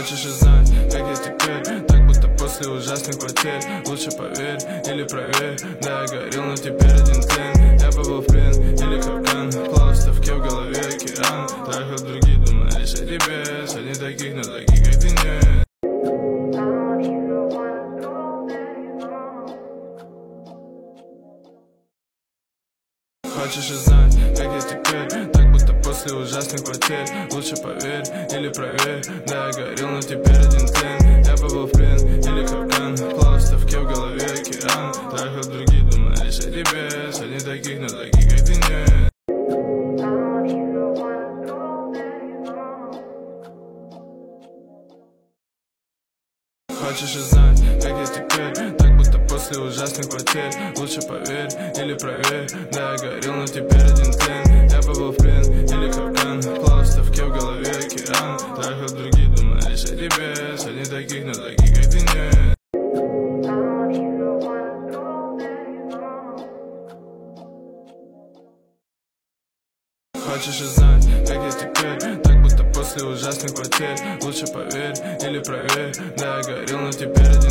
Хочешь узнать, как я теперь? Так будто после ужасных потерь. Лучше поверь или проверь. Да, я горел, но теперь один тлен. Я попал в плен или капкан. Плавал в ставке, в голове океан. Трахал другие, думали лишь о тебе. Сотни таких, но таких, как ты, нет. Хочешь узнать, как я теперь? Так будто после ужасных потерь. Лучше поверь или проверь. Да, я горел, но теперь один тлен. Я попал в плен или капкан. Плавал в ставке, в голове океан. Трахал другие, думали лишь о тебе. Сотни таких, но таких, как ты, нет. Хочешь узнать, как я теперь? Так будто после ужасных потерь. Лучше поверь или проверь. Да, я горел, но теперь один тлен. Я попал в плен или капкан. Плавал в ставке, в голове океан. Трахал другие, думали лишь о тебе. Сотни таких, но таких, как ты, нет. Хочешь узнать, как я теперь? Так будто после ужасных потерь. Лучше поверь или проверь. Да, я горел, но теперь